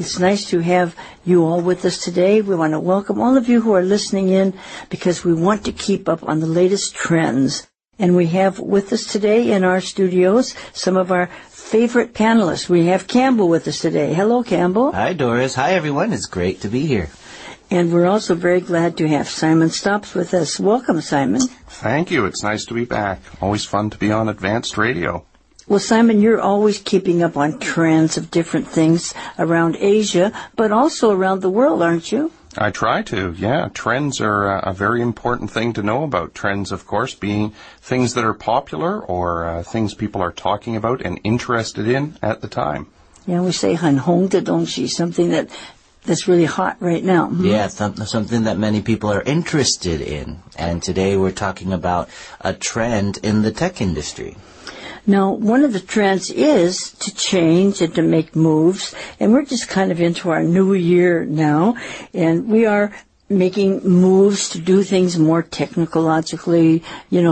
It's nice to have you all with us today. We want to welcome all of you who are listening in because we want to keep up on the latest trends. And we have with us today in our studios some of our favorite panelists. We have Campbell with us today. Hello, Campbell. Hi, Doris. Hi, everyone. It's great to be here. And we're also very glad to have Simon Stopps with us. Welcome, Simon. Thank you. It's nice to be back. Always fun to be on Advanced Radio. Well, Simon, you're always keeping up on trends of different things around Asia, but also around the world, aren't you? I try to, yeah. Trends are a very important thing to know about. Trends, of course, being things that are popular or things people are talking about and interested in at the time. Yeah, we say 很红的东西, something that's really hot right now. Mm-hmm. Yeah, something that many people are interested in. And today we're talking about a trend in the tech industry. Now, one of the trends is to change and to make moves, and we're just kind of into our new year now, and we are making moves to do things more technologically,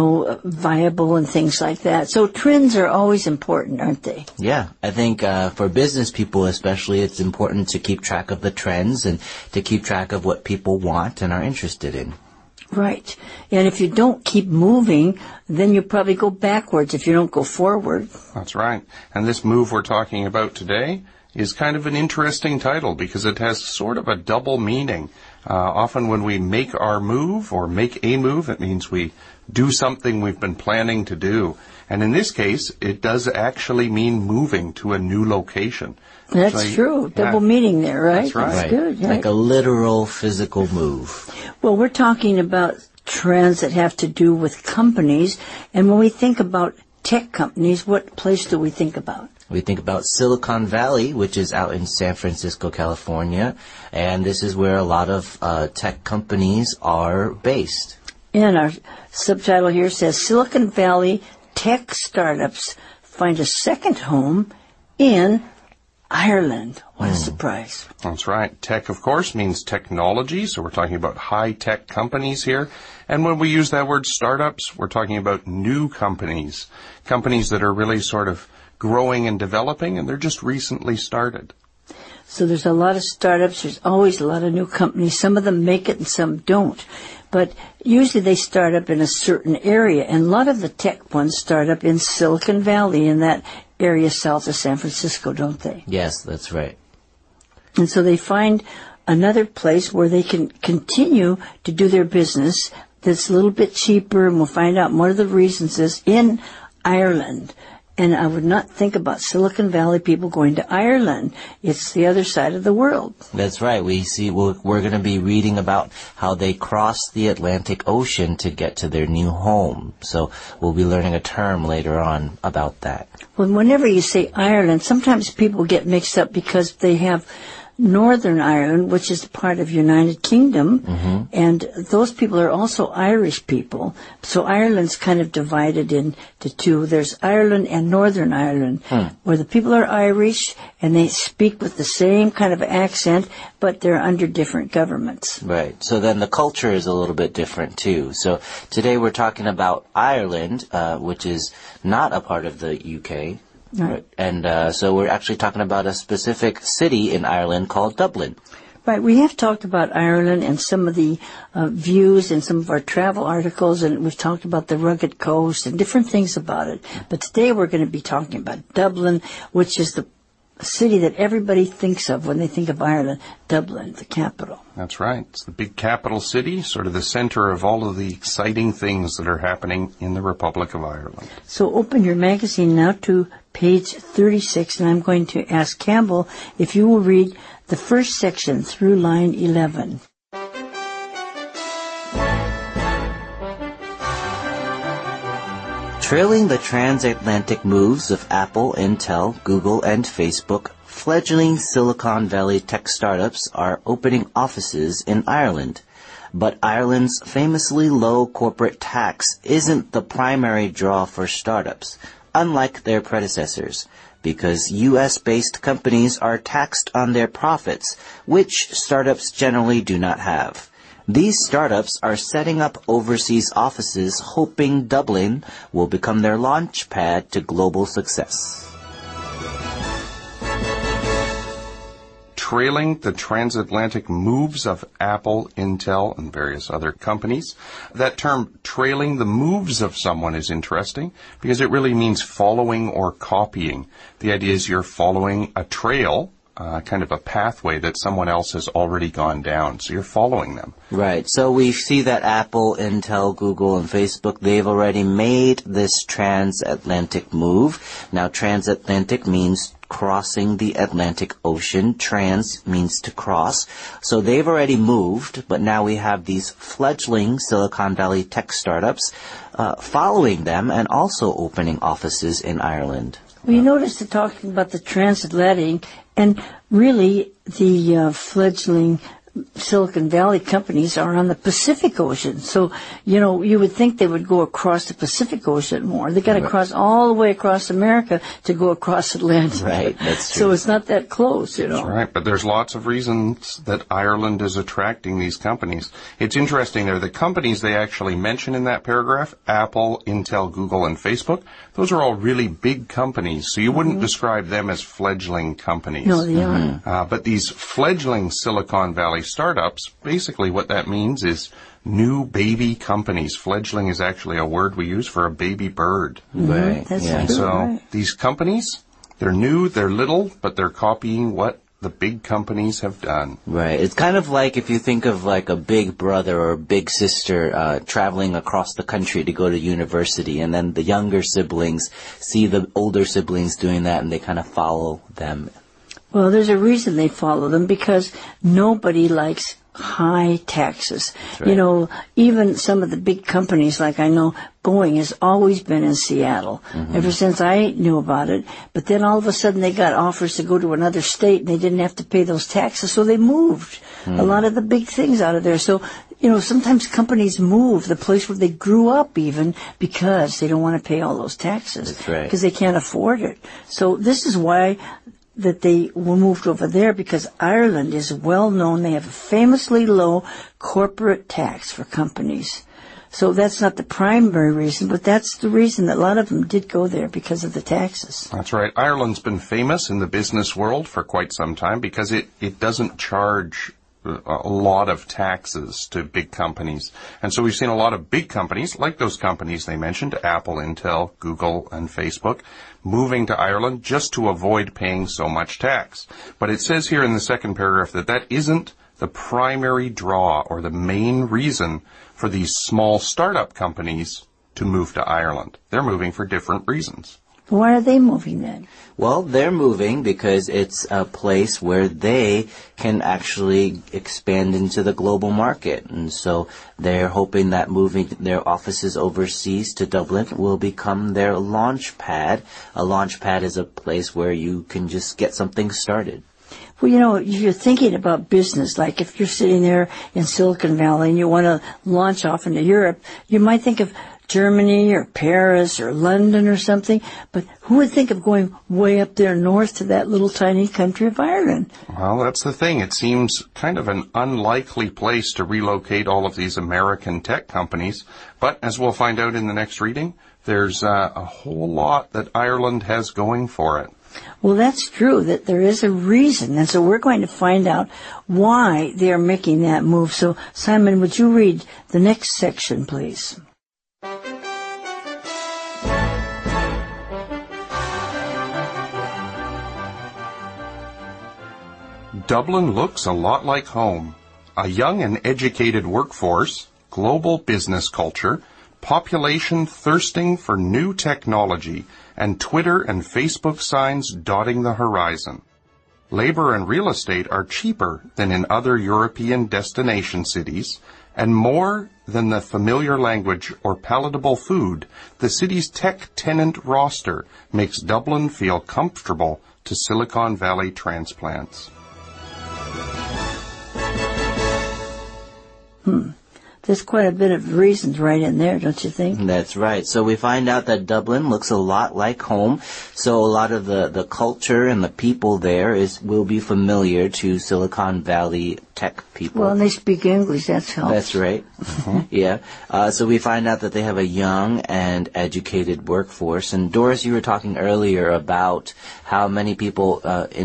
viable and things like that. So trends are always important, aren't they? Yeah, I think for business people especially, it's important to keep track of the trends and to keep track of what people want and are interested in. Right. And if you don't keep moving, then you probably go backwards if you don't go forward. That's right. And this move we're talking about today is kind of an interesting title because it has sort of a double meaning. Often when we make our move or make a move, it means we do something we've been planning to do. And in this case, it does actually mean moving to a new location. That's true. Double meaning there, right? That's right. That's good. Right? Like a literal physical move. Well, we're talking about trends that have to do with companies. And when we think about tech companies, what place do we think about? We think about Silicon Valley, which is out in San Francisco, California. And this is where a lot of tech companies are based. And our subtitle here says, Silicon Valley tech startups find a second home in Ireland. What a surprise. That's right. Tech, of course, means technology, so we're talking about high-tech companies here. And when we use that word startups, we're talking about new companies, companies that are really sort of growing and developing, and they're just recently started. So there's a lot of startups. There's always a lot of new companies. Some of them make it and some don't. But usually they start up in a certain area, and a lot of the tech ones start up in Silicon Valley, in that area south of San Francisco, don't they? Yes, that's right. And so they find another place where they can continue to do their business that's a little bit cheaper, and we'll find out one of the reasons is in Ireland. And I would not think about Silicon Valley people going to Ireland. It's the other side of the world. That's right. We're going to be reading about how they crossed the Atlantic Ocean to get to their new home. So we'll be learning a term later on about that. Well, whenever you say Ireland, sometimes people get mixed up because they have Northern Ireland, which is part of United Kingdom, and those people are also Irish people. So Ireland's kind of divided into two. There's Ireland and Northern Ireland, where the people are Irish and they speak with the same kind of accent, but they're under different governments. Right. So then the culture is a little bit different too. So today we're talking about Ireland, which is not a part of the UK. Right. And so we're actually talking about a specific city in Ireland called Dublin. Right. We have talked about Ireland and some of the views in some of our travel articles, and we've talked about the rugged coast and different things about it. But today we're going to be talking about Dublin, which is the city that everybody thinks of when they think of Ireland. Dublin, the capital. That's right. It's the big capital city, sort of the center of all of the exciting things that are happening in the Republic of Ireland. So open your magazine now to page 36, and I'm going to ask Campbell if you will read the first section through line 11. Trailing the transatlantic moves of Apple, Intel, Google, and Facebook, fledgling Silicon Valley tech startups are opening offices in Ireland. But Ireland's famously low corporate tax isn't the primary draw for startups, unlike their predecessors, because U.S.-based companies are taxed on their profits, which startups generally do not have. These startups are setting up overseas offices hoping Dublin will become their launch pad to global success. trailing the transatlantic moves of Apple, Intel, and various other companies. That term, trailing the moves of someone, is interesting because it really means following or copying. The idea is you're following a trail, kind of a pathway that someone else has already gone down. So you're following them. Right. So we see that Apple, Intel, Google, and Facebook, they've already made this transatlantic move. Now, transatlantic means crossing the Atlantic Ocean. Trans means to cross. So they've already moved, but now we have these fledgling Silicon Valley tech startups following them and also opening offices in Ireland. Well, you notice they're talking about the transatlantic, and really the fledgling Silicon Valley companies are on the Pacific Ocean. So, you would think they would go across the Pacific Ocean more. They got to cross all the way across America to go across Atlantic. Right, that's true. So it's not that close, That's right, but there's lots of reasons that Ireland is attracting these companies. It's interesting there, the companies they actually mention in that paragraph, Apple, Intel, Google, and Facebook, those are all really big companies, so you wouldn't describe them as fledgling companies. No, they aren't. But these fledgling Silicon Valley startups, basically what that means is new baby companies. Fledgling is actually a word we use for a baby bird. Right. That's yeah. true. So Right. these companies, they're new, they're little, but they're copying what the big companies have done. Right. It's kind of like if you think of like a big brother or big sister traveling across the country to go to university, and then the younger siblings see the older siblings doing that and they kind of follow them. Well, there's a reason they follow them, because nobody likes high taxes. Right. Even some of the big companies, like I know Boeing has always been in Seattle ever since I knew about it. But then all of a sudden they got offers to go to another state and they didn't have to pay those taxes, so they moved a lot of the big things out of there. So, sometimes companies move the place where they grew up even because they don't want to pay all those taxes. That's right. Because they can't afford it. So this is why that they were moved over there, because Ireland is well known. They have a famously low corporate tax for companies. So that's not the primary reason, but that's the reason that a lot of them did go there, because of the taxes. That's right. Ireland's been famous in the business world for quite some time because it doesn't charge a lot of taxes to big companies. And so we've seen a lot of big companies, like those companies they mentioned, Apple, Intel, Google, and Facebook, moving to Ireland just to avoid paying so much tax. But it says here in the second paragraph that isn't the primary draw or the main reason for these small startup companies to move to Ireland. They're moving for different reasons. Why are they moving then? Well, they're moving because it's a place where they can actually expand into the global market. And so they're hoping that moving their offices overseas to Dublin will become their launch pad. A launch pad is a place where you can just get something started. Well, if you're thinking about business, like if you're sitting there in Silicon Valley and you want to launch off into Europe, you might think of Germany or Paris or London or something, but who would think of going way up there north to that little tiny country of Ireland? Well, that's the thing. It seems kind of an unlikely place to relocate all of these American tech companies, but as we'll find out in the next reading, there's a whole lot that Ireland has going for it. Well, that's true, that there is a reason, and so we're going to find out why they are making that move. So, Simon, would you read the next section, please? Dublin looks a lot like home. A young and educated workforce, global business culture, population thirsting for new technology, and Twitter and Facebook signs dotting the horizon. Labor and real estate are cheaper than in other European destination cities, and more than the familiar language or palatable food, the city's tech tenant roster makes Dublin feel comfortable to Silicon Valley transplants. There's quite a bit of reasons right in there, don't you think? That's right. So we find out that Dublin looks a lot like home. So a lot of the culture and the people there will be familiar to Silicon Valley tech people. Well, and they speak English. That's helpful. That's right. Yeah. So we find out that they have a young and educated workforce. And Doris, you were talking earlier about how many people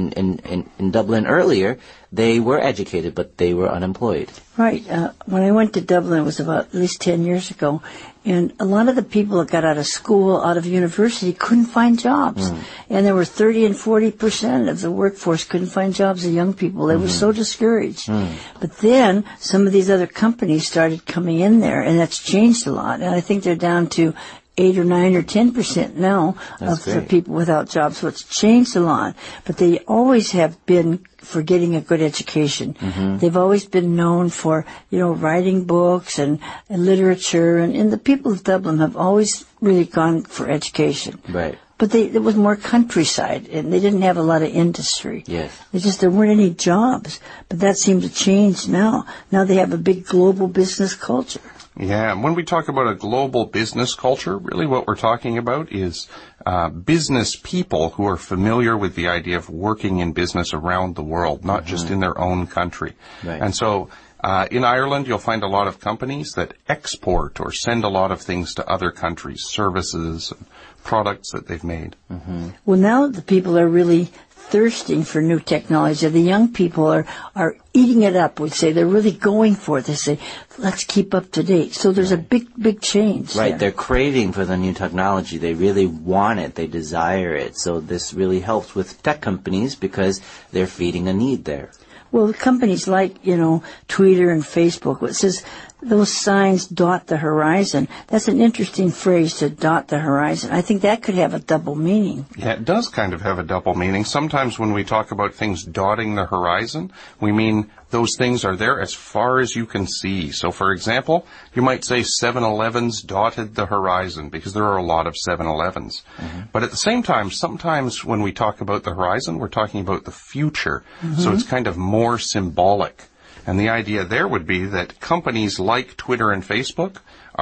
in Dublin earlier, they were educated, but they were unemployed. Right. When I went to Dublin, it was about at least 10 years ago, and a lot of the people that got out of school, out of university, couldn't find jobs. And there were 30 and 40% of the workforce couldn't find jobs, the young people. They were so discouraged. But then some of these other companies started coming in there, and that's changed a lot. And I think they're down to 8 or 9 or 10% now of the people without jobs. So it's changed a lot. But they always have been for getting a good education. They've always been known for, writing books and literature. And the people of Dublin have always really gone for education. Right. But it was more countryside, and they didn't have a lot of industry. Yes. There weren't any jobs. But that seemed to change now. Now they have a big global business culture. Yeah, and when we talk about a global business culture, really what we're talking about is business people who are familiar with the idea of working in business around the world, not just in their own country. Right. And so in Ireland, you'll find a lot of companies that export or send a lot of things to other countries, services, and products that they've made. Well, now the people are really thirsting for new technology. The young people are eating it up, we'd say. They're really going for it. They say, let's keep up to date. So there's a big change. Right. there. They're craving for the new technology. They really want it. They desire it. So this really helps with tech companies because they're feeding a need there. Well, companies like, Twitter and Facebook, it says those signs dot the horizon. That's an interesting phrase, to dot the horizon. I think that could have a double meaning. Yeah, it does kind of have a double meaning. Sometimes when we talk about things dotting the horizon, we mean those things are there as far as you can see. So, for example, you might say 7-Elevens dotted the horizon because there are a lot of 7-Elevens. But at the same time, sometimes when we talk about the horizon, we're talking about the future. So it's kind of more symbolic. And the idea there would be that companies like Twitter and Facebook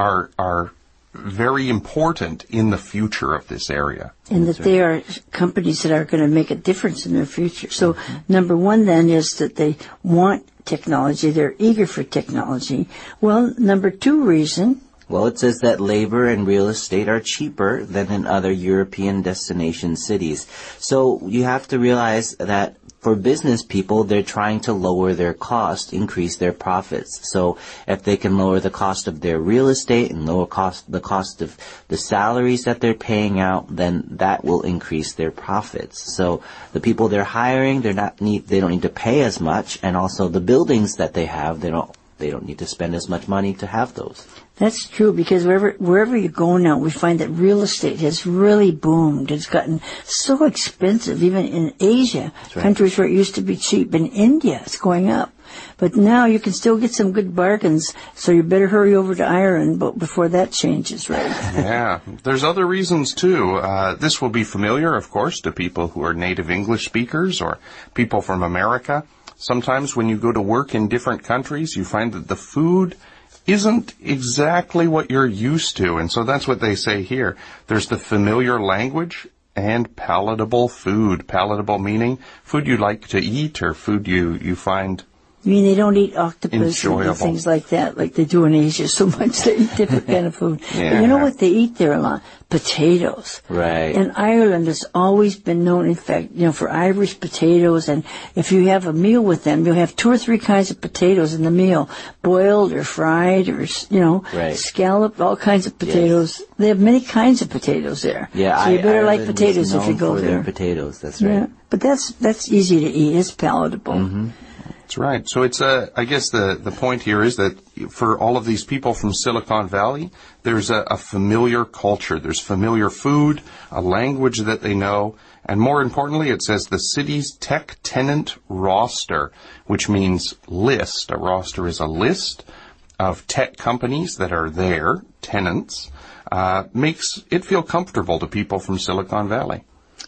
are very important in the future of this area. And that they are companies that are going to make a difference in their future. So number one then is that they want technology. They're eager for technology. Well, number two reason. Well, it says that labor and real estate are cheaper than in other European destination cities. So you have to realize that for business people, they're trying to lower their cost, increase their profits. So if they can lower the cost of their real estate and lower the cost of the salaries that they're paying out, then that will increase their profits. So the people they're hiring, they don't need to pay as much, and also the buildings that they have, they don't need to spend as much money to have those. That's true, because wherever you go now, we find that real estate has really boomed. It's gotten so expensive, even in Asia, countries where it used to be cheap. In India, it's going up. But now you can still get some good bargains, so you better hurry over to Ireland before that changes, right? Yeah. There's other reasons, too. This will be familiar, of course, to people who are native English speakers or people from America. Sometimes when you go to work in different countries, you find that the food isn't exactly what you're used to. And so that's what they say here. There's the familiar language and palatable food. Palatable meaning food you like to eat or food you find You mean they don't eat octopus enjoyable. and things like that, like they do in Asia so much? They eat different kind of food. Yeah. But you know what they eat there a lot? Potatoes. Right. And Ireland has always been known, in fact, for Irish potatoes. And if you have a meal with them, you'll have 2 or 3 kinds of potatoes in the meal, boiled or fried or, scalloped, all kinds of potatoes. Yes. They have many kinds of potatoes there. Yeah, so you better Ireland like potatoes if you go for there. Their potatoes, that's right. Yeah. But that's easy to eat. It's palatable. Mm-hmm. That's right. So it's I guess the point here is that for all of these people from Silicon Valley, there's a familiar culture. There's familiar food, a language that they know, and more importantly, it says the city's tech tenant roster, which means list. A roster is a list of tech companies that are there, tenants, makes it feel comfortable to people from Silicon Valley.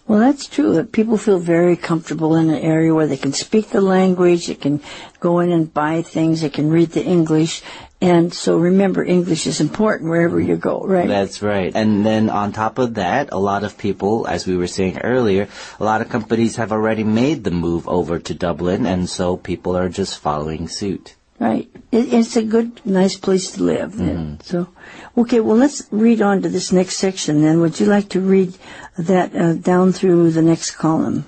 Well, that's true. That people feel very comfortable in an area where they can speak the language, they can go in and buy things, they can read the English. And so remember, English is important wherever you go, right? That's right. And then on top of that, a lot of people, as we were saying earlier, a lot of companies have already made the move over to Dublin, and so people are just following suit. Right. It's a good, nice place to live. Mm-hmm. So, okay, well, let's read on to this next section then. Would you like to read that down through the next column?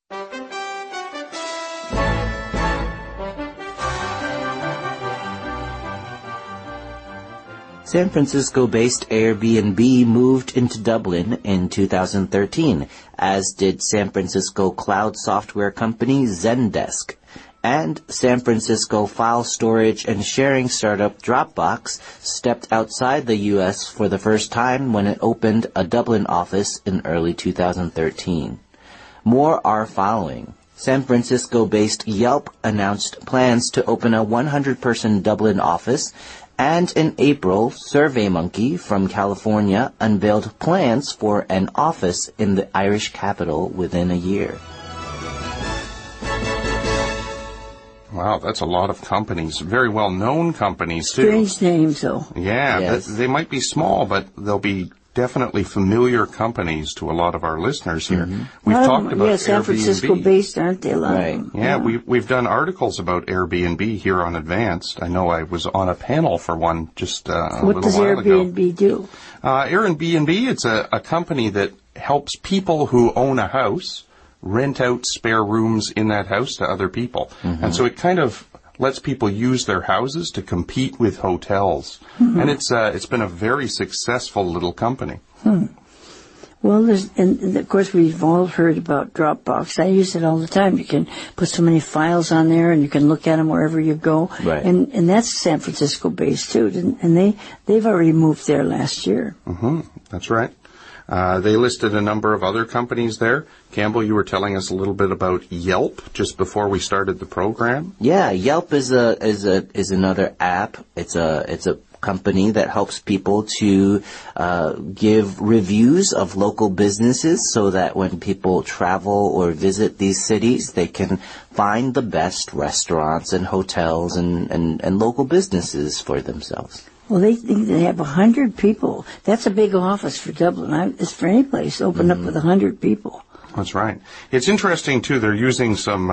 San Francisco-based Airbnb moved into Dublin in 2013, as did San Francisco cloud software company Zendesk. And San Francisco file storage and sharing startup Dropbox stepped outside the U.S. for the first time when it opened a Dublin office in early 2013. More are following. San Francisco-based Yelp announced plans to open a 100-person Dublin office, and in April, SurveyMonkey from California unveiled plans for an office in the Irish capital within a year. Wow, that's a lot of companies. Very well-known companies, too. Strange names, though. Yeah, Yes. they might be small, but they'll be definitely familiar companies to a lot of our listeners here. Mm-hmm. We've talked about San Airbnb. Francisco-based, aren't they? A lot of Right. them? Yeah, we've done articles about Airbnb here on Advanced. I know I was on a panel for one just a What little does while ago. Airbnb do? Airbnb, it's a company that helps people who own a house rent out spare rooms in that house to other people. Mm-hmm. And so it kind of lets people use their houses to compete with hotels. Mm-hmm. And it's been a very successful little company. Well, and of course we've all heard about Dropbox. I use it all the time. You can put so many files on there, and you can look at them wherever you go. Right. And that's San Francisco based too. And they've already moved there last year. Mm-hmm. That's right. They listed a number of other companies there. Campbell, you were telling us a little bit about Yelp just before we started the program. Yeah, Yelp is another app. It's a company that helps people to give reviews of local businesses so that when people travel or visit these cities, they can find the best restaurants and hotels and local businesses for themselves. Well, they think they have 100 people. That's a big office for Dublin. It's for any place open up with 100 people. That's right. It's interesting, too. They're using some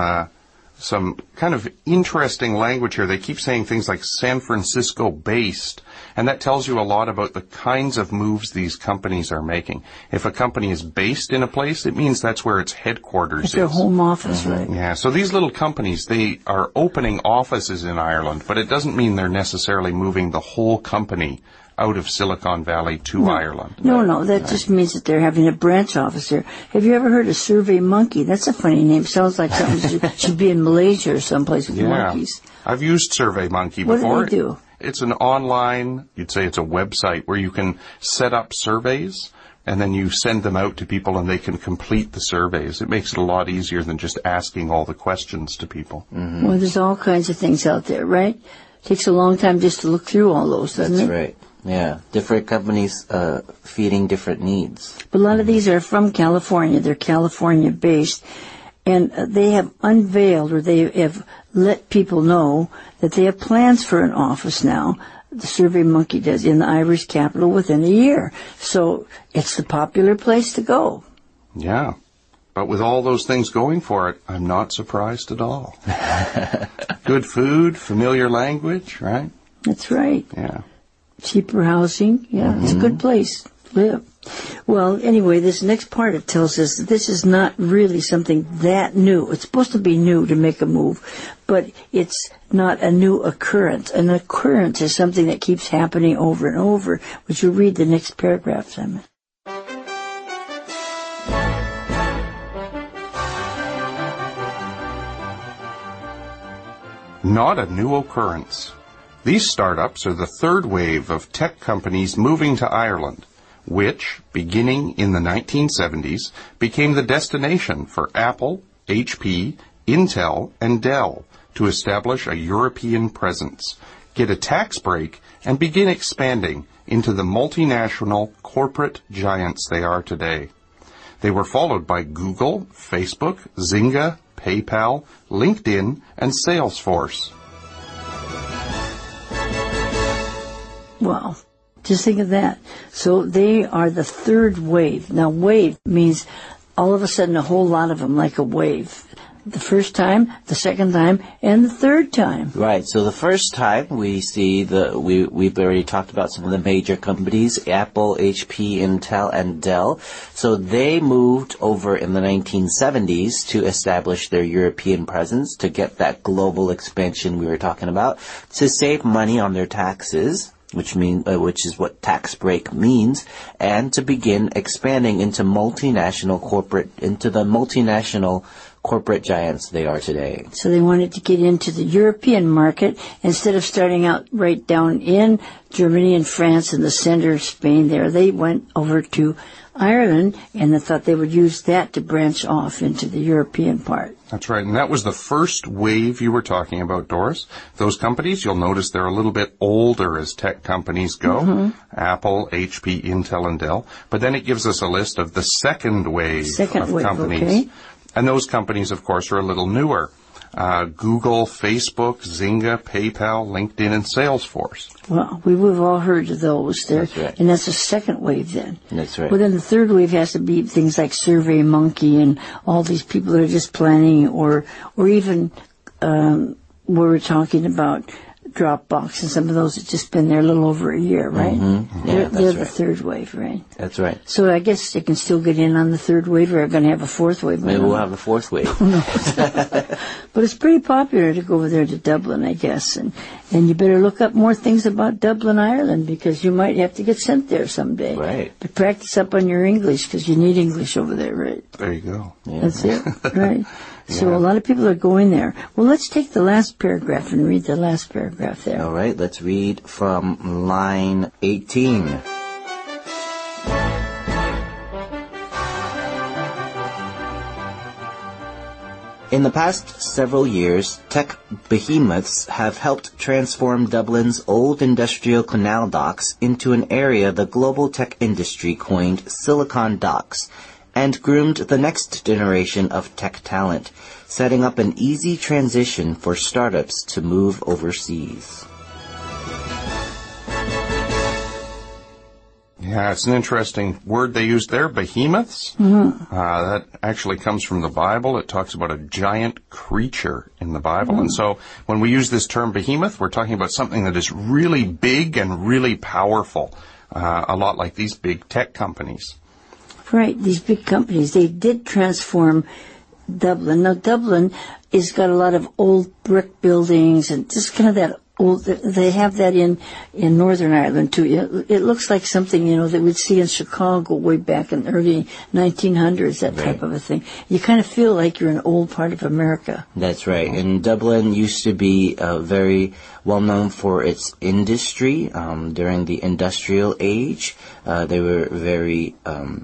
kind of interesting language here. They keep saying things like San Francisco based, and that tells you a lot about the kinds of moves these companies are making. If a company is based in a place, it means that's where its headquarters It's their home office, right? Yeah, so these little companies, they are opening offices in Ireland, but it doesn't mean they're necessarily moving the whole company out of Silicon Valley to Ireland. No, that just means that they're having a branch office there. Have you ever heard of SurveyMonkey? That's a funny name. Sounds like something should be in Malaysia or someplace with monkeys. I've used SurveyMonkey What before. do they do? It's an online, you'd say it's a website where you can set up surveys and then you send them out to people and they can complete the surveys. It makes it a lot easier than just asking all the questions to people. Mm-hmm. Well, there's all kinds of things out there, right? Takes a long time just to look through all those, doesn't it? That's right. Yeah, different companies feeding different needs. But a lot of these are from California. They're California-based. And they have unveiled, or they have let people know that they have plans for an office now, the SurveyMonkey does, in the Irish capital within a year. So it's the popular place to go. Yeah. But with all those things going for it, I'm not surprised at all. Good food, familiar language, right? That's right. Yeah. Cheaper housing. Yeah, It's a good place to live. Well, anyway, this next part, it tells us that this is not really something that new. It's supposed to be new to make a move, but it's not a new occurrence. An occurrence is something that keeps happening over and over. Would you read the next paragraph, Simon? Not a new occurrence. These startups are the third wave of tech companies moving to Ireland, which, beginning in the 1970s, became the destination for Apple, HP, Intel, and Dell to establish a European presence, get a tax break, and begin expanding into the multinational corporate giants they are today. They were followed by Google, Facebook, Zynga, PayPal, LinkedIn, and Salesforce. Wow. Just think of that. So they are the third wave. Now, wave means all of a sudden a whole lot of them, like a wave. The first time, the second time, and the third time. Right. So the first time we see we've already talked about some of the major companies, Apple, HP, Intel, and Dell. So they moved over in the 1970s to establish their European presence, to get that global expansion we were talking about, to save money on their taxes, which is what tax break means, and to begin expanding into the multinational corporate giants they are today. So they wanted to get into the European market instead of starting out right down in Germany and France in the center of Spain there. They went over to Ireland, and they thought they would use that to branch off into the European part. That's right, and that was the first wave you were talking about, Doris. Those companies, you'll notice they're a little bit older as tech companies go. Apple, HP, Intel, and Dell. But then it gives us a list of the second wave of companies. Okay. And those companies, of course, are a little newer. Google, Facebook, Zynga, PayPal, LinkedIn, and Salesforce. Well, we've all heard of those there. That's right. And that's the second wave then. That's right. Well, then the third wave has to be things like SurveyMonkey and all these people that are just planning, or even we're talking about Dropbox and some of those have just been there a little over a year, right? Mm-hmm. Yeah, they're the right. third wave, right? That's right. So I guess they can still get in on the third wave, or are going to have a fourth wave. Maybe we'll have the fourth wave. But it's pretty popular to go over there to Dublin, I guess. And you better look up more things about Dublin, Ireland, because you might have to get sent there someday. Right. But practice up on your English, because you need English over there, right? There you go. Yeah. That's it, right? So a lot of people are going there. Well, let's take the last paragraph and read the last paragraph there. All right, let's read from line 18. In the past several years, tech behemoths have helped transform Dublin's old industrial canal docks into an area the global tech industry coined Silicon Docks, and groomed the next generation of tech talent, setting up an easy transition for startups to move overseas. Yeah, it's an interesting word they used there, behemoths. That actually comes from the Bible. It talks about a giant creature in the Bible. And so when we use this term behemoth, we're talking about something that is really big and really powerful, a lot like these big tech companies. Right, these big companies, they did transform Dublin. Now, Dublin has got a lot of old brick buildings and just kind of that old, they have that in Northern Ireland, too. It looks like something, that we'd see in Chicago way back in the early 1900s, that type of a thing. You kind of feel like you're in an old part of America. That's right. And Dublin used to be very well known for its industry during the industrial age. They were very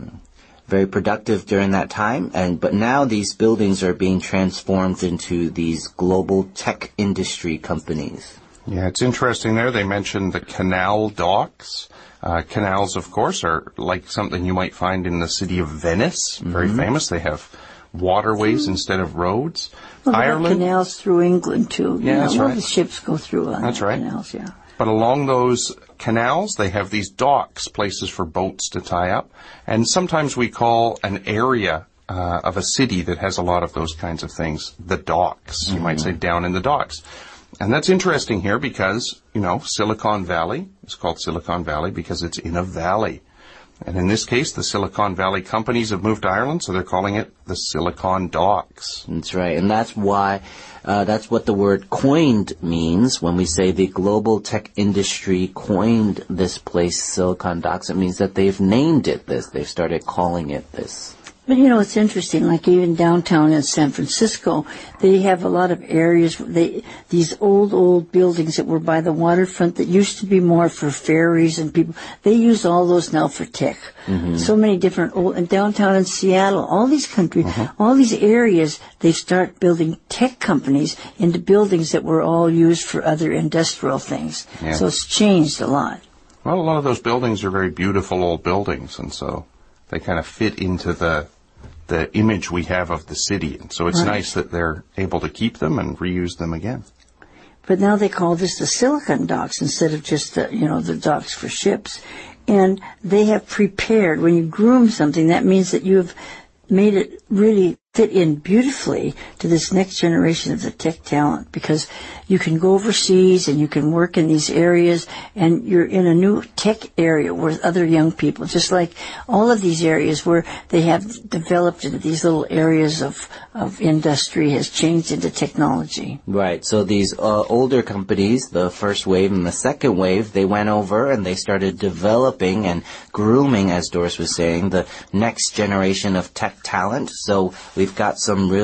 productive during that time, but now these buildings are being transformed into these global tech industry companies. Yeah, it's interesting there. They mentioned the canal docks. Canals, of course, are like something you might find in the city of Venice. Very famous. They have waterways instead of roads. Well, Ireland, canals through England, too. Yeah, that's right. The ships go through That's right. canals, yeah. But along those canals, they have these docks, places for boats to tie up. And sometimes we call an area of a city that has a lot of those kinds of things the docks. You might say down in the docks. And that's interesting here because, Silicon Valley is called Silicon Valley because it's in a valley. And in this case, the Silicon Valley companies have moved to Ireland, so they're calling it the Silicon Docks. That's right. And that's why, that's what the word coined means. When we say the global tech industry coined this place, Silicon Docks, it means that they've named it this. They've started calling it this. But it's interesting, like even downtown in San Francisco, they have a lot of areas, these old buildings that were by the waterfront that used to be more for ferries and people, they use all those now for tech. So many different and downtown in Seattle, all these countries, all these areas, they start building tech companies into buildings that were all used for other industrial things. Yeah. So it's changed a lot. Well, a lot of those buildings are very beautiful old buildings, and so they kind of fit into the the image we have of the city. And so it's nice that they're able to keep them and reuse them again. But now they call this the Silicon Docks instead of just the docks for ships. And they have prepared, when you groom something, that means that you have made it really fit in beautifully to this next generation of the tech talent, because you can go overseas and you can work in these areas, and you're in a new tech area with other young people, just like all of these areas where they have developed into these little areas of industry has changed into technology. Right. So these older companies, the first wave and the second wave, they went over and they started developing and grooming, as Doris was saying, the next generation of tech talent. So we've got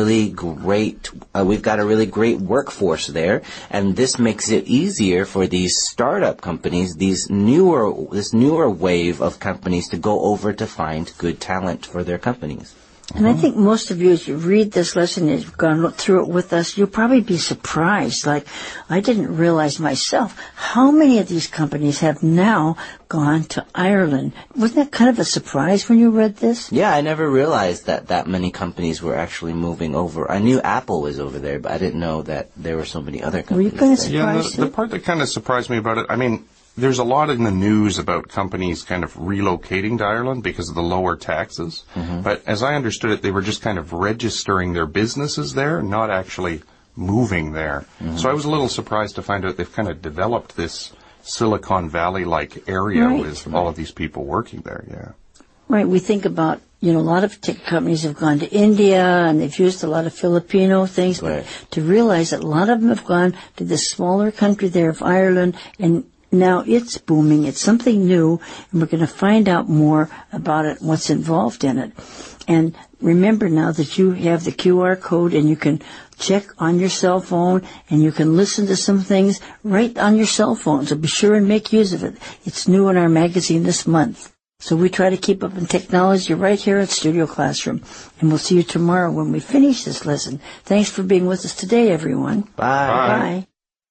we've got a really great workforce there, and this makes it easier for these startup companies, this newer wave of companies to go over to find good talent for their companies. And I think most of you, as you read this lesson, as you've gone through it with us, you'll probably be surprised. Like, I didn't realize myself how many of these companies have now gone to Ireland. Wasn't that kind of a surprise when you read this? Yeah, I never realized that many companies were actually moving over. I knew Apple was over there, but I didn't know that there were so many other companies. Were you kind of surprised? Yeah, the part that kind of surprised me about it, I mean, there's a lot in the news about companies kind of relocating to Ireland because of the lower taxes. Mm-hmm. But as I understood it, they were just kind of registering their businesses there, not actually moving there. Mm-hmm. So I was a little surprised to find out they've kind of developed this Silicon Valley-like area with all of these people working there, yeah. Right, we think about, a lot of tech companies have gone to India and they've used a lot of Filipino things, but to realize that a lot of them have gone to this smaller country there of Ireland, and now it's booming. It's something new, and we're going to find out more about it and what's involved in it. And remember now that you have the QR code, and you can check on your cell phone, and you can listen to some things right on your cell phone. So be sure and make use of it. It's new in our magazine this month. So we try to keep up in technology right here at Studio Classroom. And we'll see you tomorrow when we finish this lesson. Thanks for being with us today, everyone. Bye. Bye.